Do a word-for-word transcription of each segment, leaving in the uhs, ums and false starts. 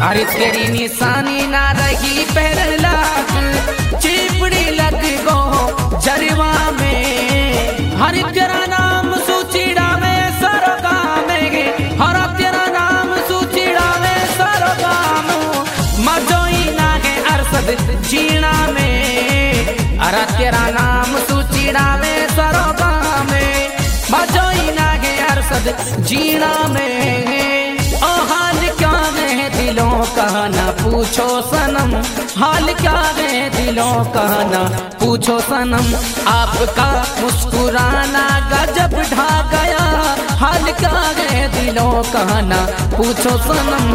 अरे तेरी निशानी ना रही पहरन लाख, चिपड़ी लग गो जरवा में। हर तेरा नाम सूचिड़ा में सरोगा में, हर तेरा नाम सूचिड़ा में सरोगा में। मजोई ना है अरसद जीना में, अरे तेरा नाम सूचिड़ा में सरोगा में। मजोई ना है अरसद जीना में। ओ हाल क्या है दिलों का ना पूछो सनम, हाल क्या है दिलों का ना पूछो सनम। आपका मुस्कुराना गजब ढा गया, हाल क्या है दिलों का ना पूछो सनम।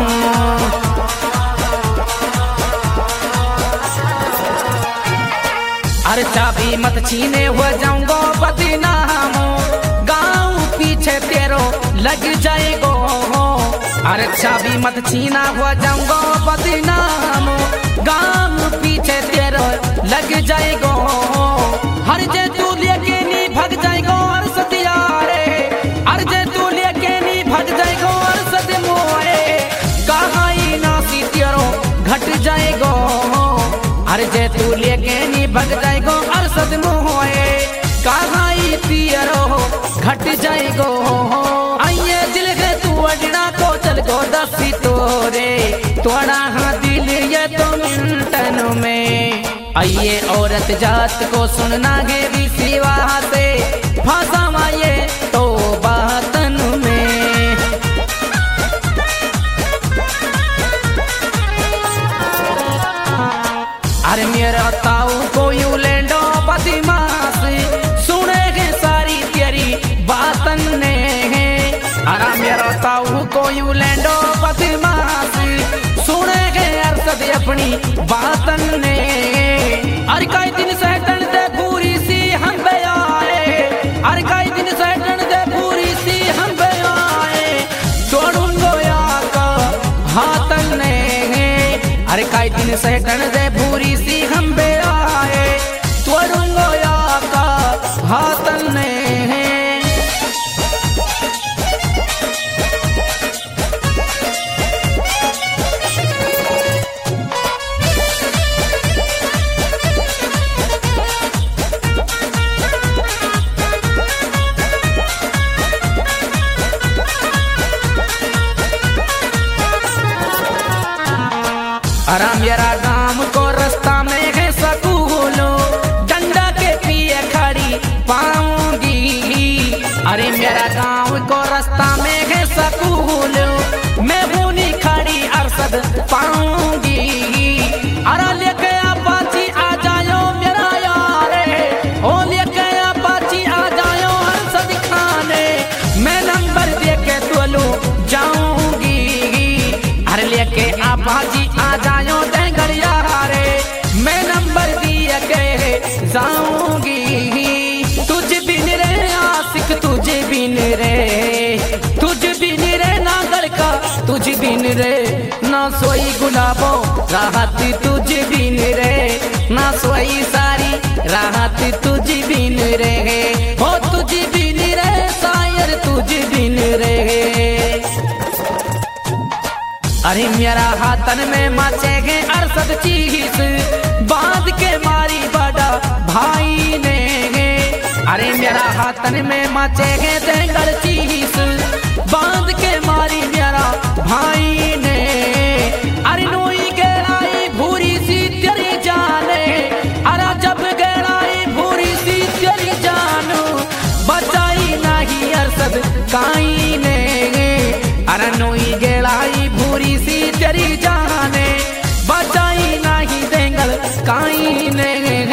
अरे चाबी मत छीने हो जाऊंगो बदनाम, गाँव पीछे तेरो लग जाएगो। अरे चाबी मत छीना हो जाऊंगो बदनाम, गाँव पीछे तेरो लग जाएगो। हर जे तू लेके नी भग जाएगो हर सतिया रे, हर जे तू लेके नी भग जाएगो हर सत मोरे। कहाँ ही नासी तेरो घट जाएगो, हर जे तू लेके नी भग जाएगो हर सत मोरे। कहाँ ही तेरो घट जाएगो। आइए दिल के तू अडना को चल गो दसी तोरे, तोड़ा हाँ दिल ये तो मिनटन में। आइए औरत जात को सुनना है भी सिवा से, फांसा ये तो बातन में। अरे मेरा ताऊ को यू लेंडो बदमाश, सुनेगे सारी तेरी बातन ने। अरे मेरा ताऊ को यू लेंडो बदमाश, सुनेगे अरसद अपनी बातन ने। अरे कई दिन सहटन दे पूरी सी हम आए, अरे कई दिन सहटन दे पूरी सी हम आए। तोड़ूंगो या का हाथन ने, अरे कई दिन सहटन दे पूरी सी हम आए। तोड़ूंगो या का हाथन ने। अरे मेरा गाँव को रास्ता में है सकूल, डंडा के पिए खड़ी पाऊंगी। अरे मेरा गाँव को रास्ता में है सकूल, मैं बूनी खड़ी अरसद पाऊंगी। अरे लेके अपाची आ जायो मेरा यार, ओ लेके अपाची आ जायो अरसद खाने, मैं नंबर दे के तोलू जाऊंगी। अरे लेके अपाची आ जायो डेंगड़िया रे, मैं नंबर दिए के जाऊंगी। तुझ बिन रे आशिक तुझ बिन रे, तुझ बिन रे नागड़ का तुझ बिन रे। ना सोई गुलाबो राहत तुझ बिन रे, ना सोई सारी राहत तुझ बिन रे। हो तुझ बिन रे शायर तुझ बिन रे। अरे मेरा हाथन में मचेगे अरसद चीज, बांध के मारी बड़ा भाई ने। अरे मेरा हाथन में मचेगे देंगड़ चीज, बांध के मारी मेरा भाई ने। अरे नोई गहराई भूरी सी तेरी जाने, अरे जब गहराई भूरी सी तेरी जान, बचाई नहीं अरसद काई ने। अरे नोई गहराई भूरी सी तेरी जाने, बचाई नहीं देंगल काई ने।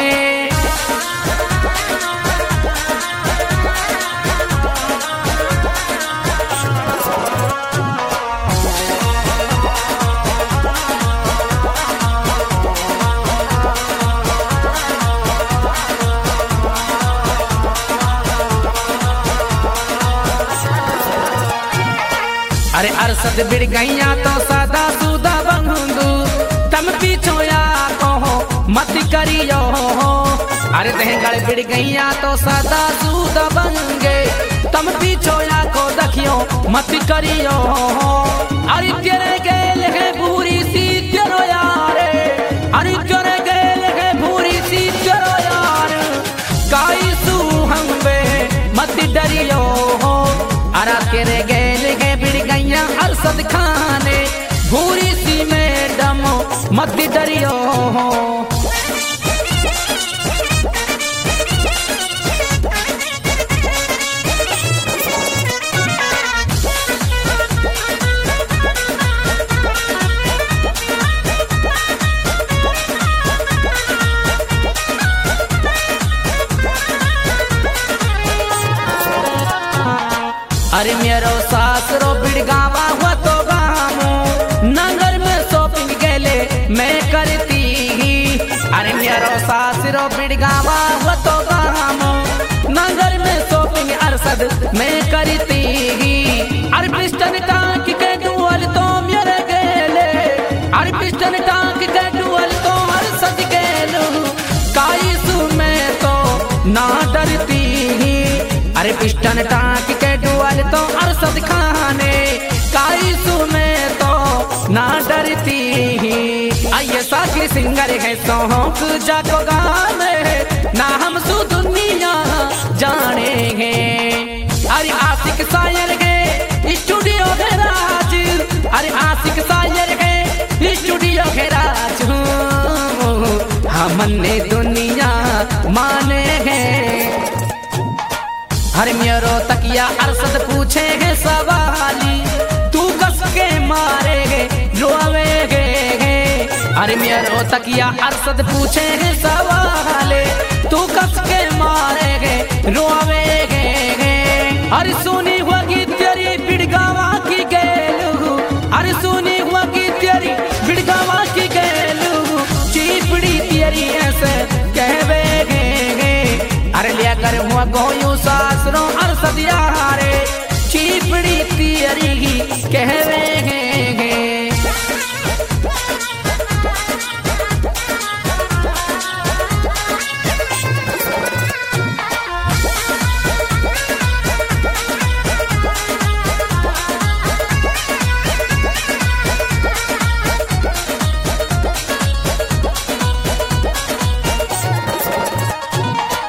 अरे अरसद बिड़ गैया तो सादा सुदा बंधु, तम पीछो या कहो मत करियो। अरे देहगढ़ बिड़ गैया तो सादा सुदा बंगे, तम पीछो या को दखियो मत करियो। अरे तेरे गेल है पूरी अरे चोरे गेल है भूरी सी चरो यार काई सू हम बे मत डरियो हो अरा तेरे गेल है बिड़ गैया अरसद खाने भूरी सी मैडम मत डरियो हो। अरे मेरो सासरो बिड़गावा हुआ तो गामो नगर में शॉपिंग गेले मैं करती ही। अरे मेरो सासरो बिड़गावा हुआ तो गामो नगर में शॉपिंग अरसद मैं करती ही। अरे पिस्टन टांक के डुअल तो मेरे गेले अरे पिस्टन टांक के डुअल तो अरसद गेलू काई सु मैं तो ना डरती ही। अरे पिस्टन टांक के डुअल तो अरसद खाने काई सु में तो ना डरती ही। आइए साथी सिंगर है सोहक जाको गाने ना हम सु दुनिया जानेंगे। अरे आशिक शायर है स्टूडियो के राज अरे आशिक शायर है स्टूडियो के राज हमने दुनिया माने हैं। हर मेरो तकिया अरसद पूछे है सवाली तू कस के मारे गे रोवे गे। अरे मेरो तकिया अरसद पूछे है सवाले तू कस के मारे गे रोवे गे। अरे सुनी हुआ की तेरी बिड़गावा की गेलू अरे सुनी हुआ की तेरी बिड़गावा की गेलू चीपड़ी तेरी ऐसे कहवे गे। अरे लिया कर हुआ गोयू सासरों अरसद यारे चीपड़ी तियरी कहवे